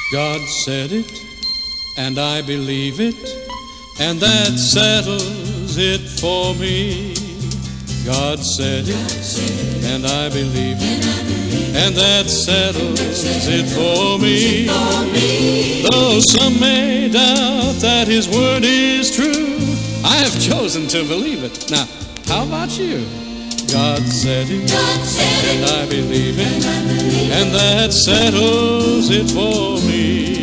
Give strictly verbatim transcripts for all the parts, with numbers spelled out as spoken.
God said it, and I believe it, and that settles it for me. God said it, and I believe it, and that settles it for me. Though some may doubt that His word is true, I have chosen to believe it. Now, how about you? God said it, God said and it, I believe it, and I believe and that settles it for me.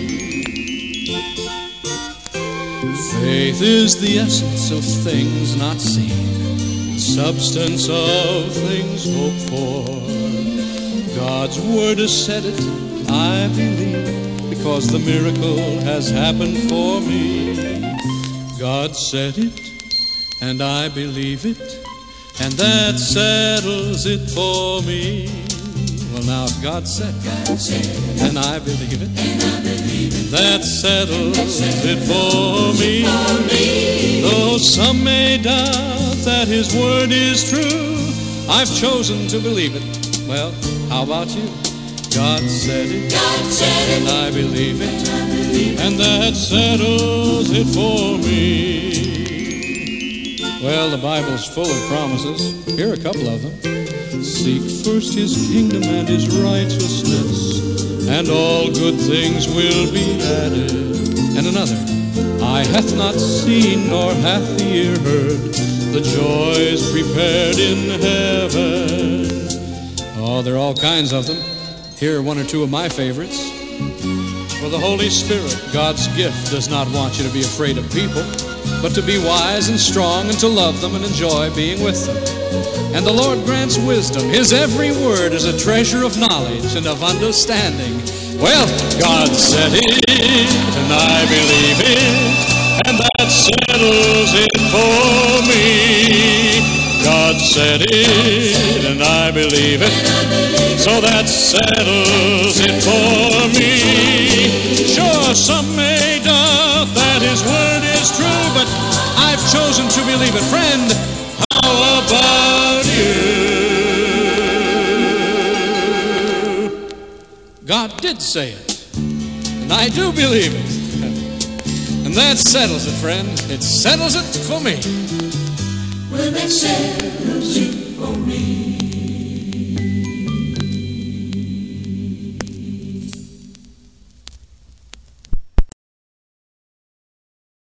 Faith is the essence of things not seen, substance of things hoped for. God's word has said it, I believe, because the miracle has happened for me. God said it, and I believe it, and that settles it for me. Well, now, if God said it, then I believe it, that settles it for me. Though some may doubt that His word is true, I've chosen to believe it. Well, how about you? God said it, God said it, and I believe it, and that settles it for me. Well, the Bible's full of promises. Here are a couple of them. Seek first His kingdom and His righteousness, and all good things will be added. And another, eye hath not seen nor hath the ear heard the joys prepared in heaven. Oh, there are all kinds of them. Here are one or two of my favorites. For the Holy Spirit, God's gift, does not want you to be afraid of people, but to be wise and strong and to love them and enjoy being with them. And the Lord grants wisdom. His every word is a treasure of knowledge and of understanding. Well, God said it, and I believe it, and that settles it for me. God said it, and I believe it, so that settles it for me. Sure, some may doubt that His word is true, but I've chosen to believe it. Friend, how about you? God did say it, and I do believe it. And that settles it, friend. It settles it for me. well, that settles it for me.